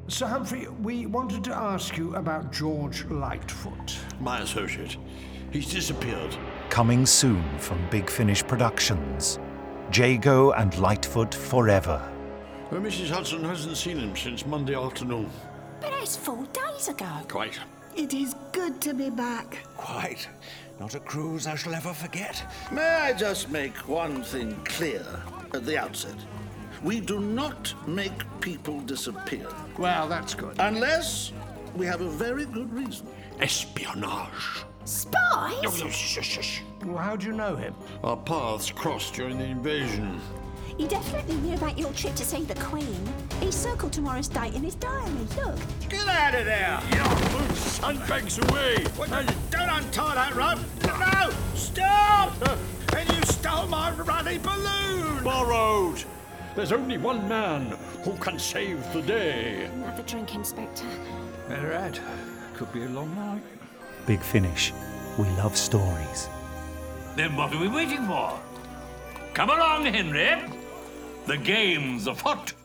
Sir Humphrey, we wanted to ask you about George Lightfoot. My associate. He's disappeared. Coming soon from Big Finish Productions. Jago and Lightfoot Forever. Well, Mrs. Hudson hasn't seen him since Monday afternoon. But that's 4 days ago. Quite. It is good to be back. Quite. Not a cruise I shall ever forget. May I just make one thing clear at the outset? We do not make people disappear. Well, that's good. Unless we have a very good reason. Espionage. Spies? Shush. Well, how do you know him? Our paths crossed during the invasion. He definitely knew about your trip to see the Queen. He circled tomorrow's date in his diary. Look. Get out of there! Sandbags away! Don't untie that rope! No! Stop! And you stole my ruddy balloon! Borrowed! There's only one man who can save the day. Another drink, Inspector. Better add. Could be a long night. Big Finish. We love stories. Then what are we waiting for? Come along, Henry. The game's afoot.